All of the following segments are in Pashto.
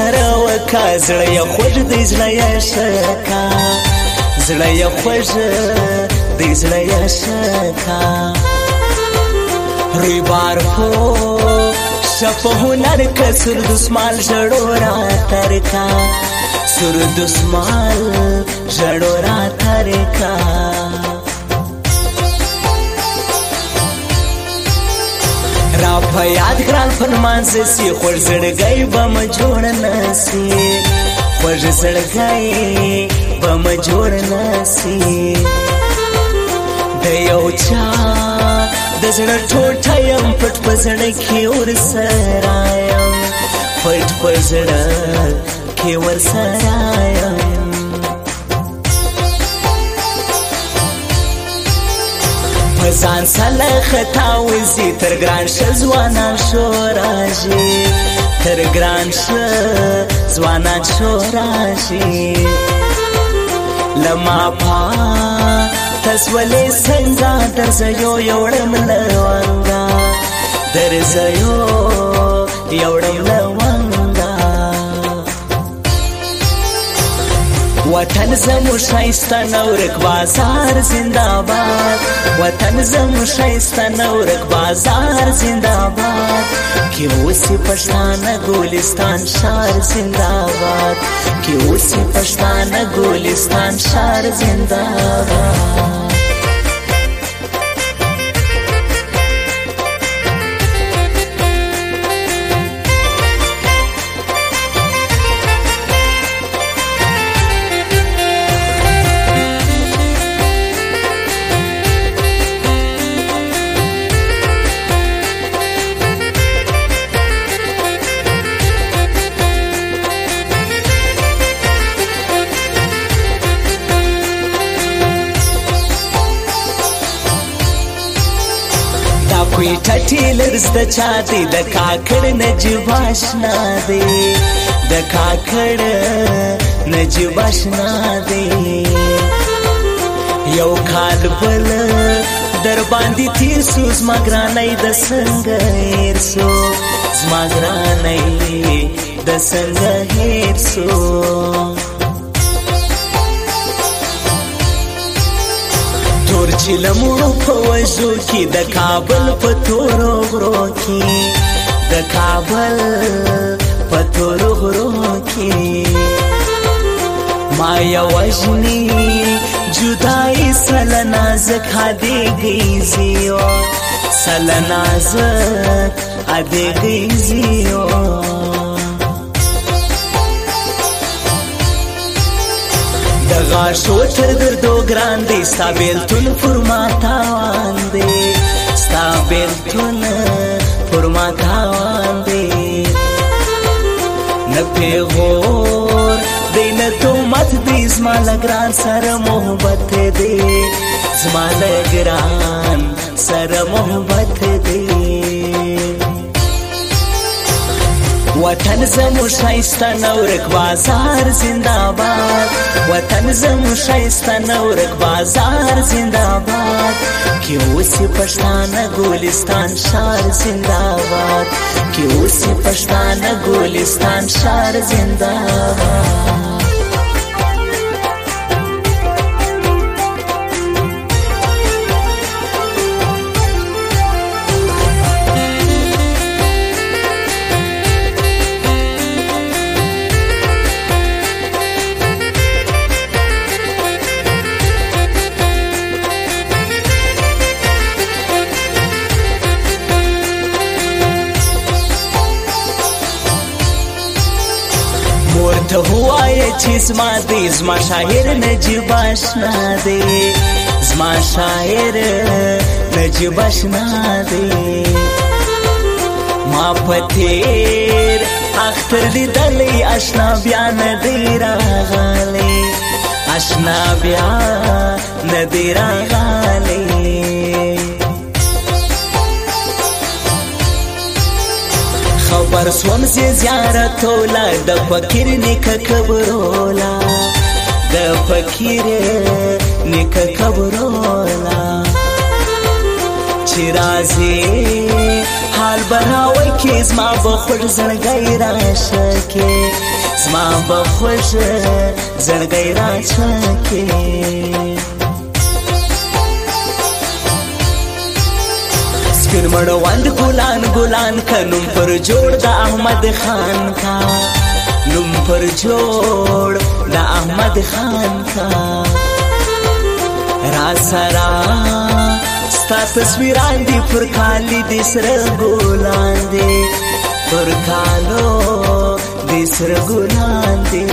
سره وکا زړه یې خوږ دی زړه یې شکا زړه یې خوږ دی زړه یې شکا روی بار کو شپ هنر کا سر دسمال جړو را ترکا سر دسمال جړو را ترکا را په یاد ګران فرمانځ سي خوږ زړګی به م جوړ نسي خوږ زړګی به م جوړ نسي د یو چا د زړه ټوټه یم پټ په زړه کې ورسره یم پټ په زړه کې ورسره یم ځان سره خطا وزي تر ګران شه ځوانان شو راشي تر ګران شه ځوانان شو راشي لما پا تسولې څنګه درځيو یوړم لوانګا درځيو یوړم لوانګا وطن زمو شایسته نورک بازار زنده‌باد وطن زمو شایسته نورک بازار زنده‌باد کی اوسې پښتانه ګلستان شهر زنده‌باد کی اوسې پښتانه ګلستان شهر زنده‌باد کوئی ټټیلرز د چا دی د کاکړ نجیب آشنا دی د کاکړ نجیب آشنا دی یو کال بل در باندې تیر سو زما ګرانۍ د څنګه هېر سو زما ګرانۍ د څنګه هېر سو تور چلمو په وژو کې د کابل په تورو غرو کې د کابل په تورو غرو کې ما یو وژني جدای سلنازک هدیږي زیو سلنازک هدیږي زیو غاشو تر دردو ګران دی ستا بیلتون پر ما تاوان دی ستا بیلتون پر ما تاوان دی نه پیغور دی نه تومت دی زما لګران سره محبت دی زما لګران سره محبت دی وطن زمو شایسته نورک بازار زنده‌باد وطن زمو شایسته نورک بازار زنده‌باد کی اوسې پښتانه ګلستان شهر زنده‌باد کی اوسې پښتانه ګلستان شهر زنده‌باد ته هوای چې زما دی زما شاعر نجیب آشنا دی زما شاعر نجیب آشنا دی ما پتیر اختر لیدلی آشنا بیا ندی راغلی آشنا بیا ندی راغلی خبر سوم زی زیارتولا د فقیر نیک قبرولا د فقیر نیک قبرولا چرازی حال براوی که زما بخور زنگی راشه که زما به خوږ زړګی راچکې سپین مړوند ګلان ګلان که نوم پر جوړ د احمد خان کا نوم پر جوړ د احمد خان کا را سرا ستا تصویران دی پر کالی دی سره ګلان دی پر کالو دی سره ګلان دی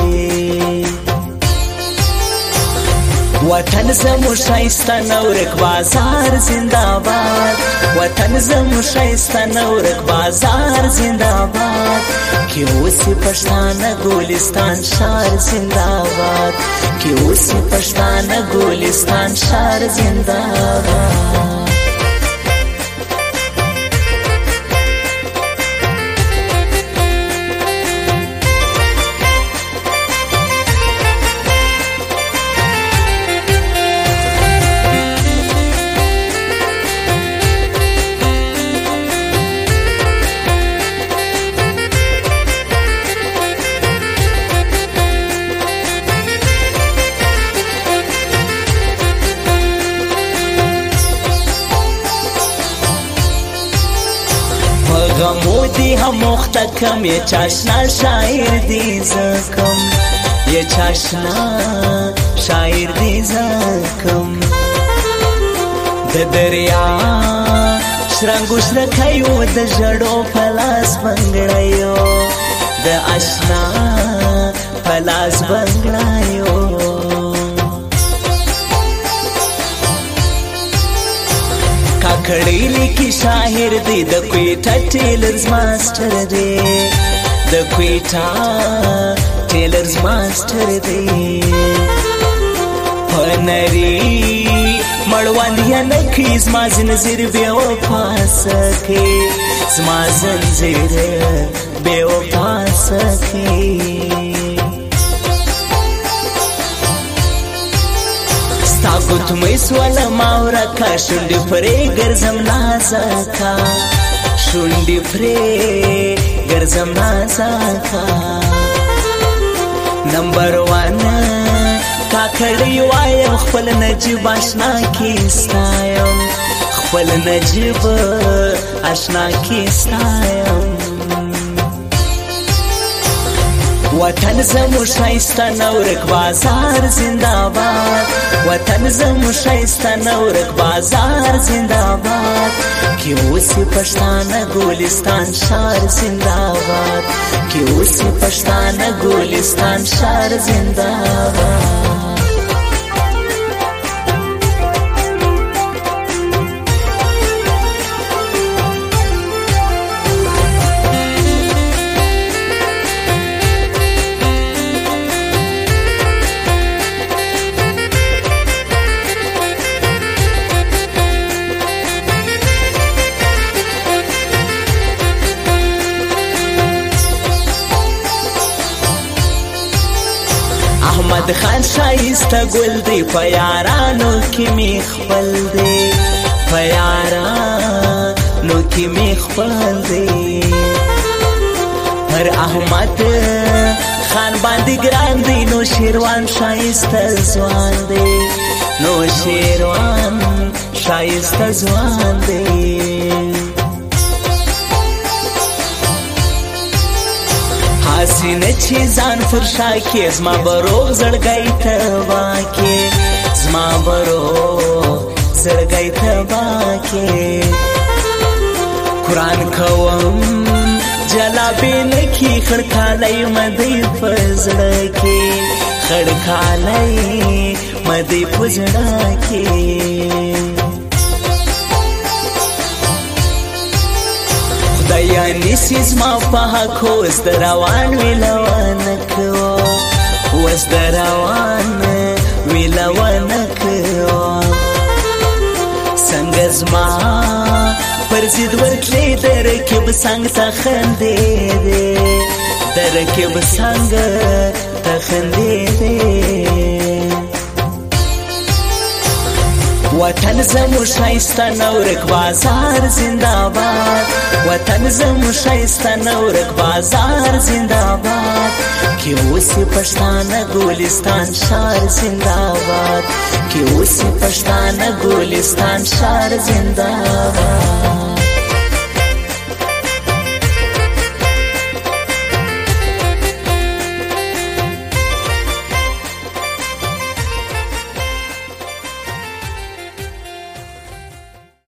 وطن زمو شایسته نورک بازار زنده‌باد وطن زمو شایسته نورک بازار زنده‌باد کې اوسې پښتانه ګلستان شهر زنده‌باد کې اوسې پښتانه ګلستان شهر زنده‌باد غمو دی هم مختکم یه چاشنا شاعر دی زکم یه چاشنا شاعر دی زکم د دریا شرنگو شرکیو د جڑو پلاس بنگڑیو د اشنا پلاس بنگڑیو کاکړی لیکي شاعر دی د کویټا ټیلرز ماسټر دی د کویټا ټیلرز ماسټر دی هنري مړوند یا نکي زما زنځیر بیا وپاسکې زما زنځیر بیا وپاسکې ستا ګوتمۍ سوله ماوره کا شونډې پرې ګرځم نازکا شونډې پرې ګرځم نازکا نمبر 1 کاکړی وایم خپل نجیب آشنا کې ستایم خپل نجیب آشنا کې ستایم وطن زمو شایسته نورک بازار زنده‌باد وطن زمو شایسته نورک بازار زنده‌باد کې اوسې پښتانه ګلستان شهر زنده‌باد کې اوسې پښتانه ګلستان شهر زنده‌باد احمد خان شایسته ګل دی په یارانو کې می خپل دی په یارانو کې می خپل دی پر احمد خان باندې ګران دی نو شیروان شایسته ځوان دی نو شیروان شایسته ځوان دی حسینه چې ځان فرشا کې زما بروغ زړګی تبا کې زما بروغ زړګی تبا کې قرآن کوم جلابې نکي خړکالی مدی په زړه کې خړکالی مدی په زړه کې خدایا نیسی زما په حق اوس د روان ویلونه کوو اوس د روان ویلونه کوو څنګه زما پر ضد ورتلې د رکب څنګ ته خندې دی د رکب څنګ ته خندې دی وطن زمو شایسته نورک بازار زنداباد وطن زمو شایسته نورک بازار زنداباد کی اوسی پښتانه ګلستان شار زنداباد کی اوسی پښتانه ګلستان شار زنداباد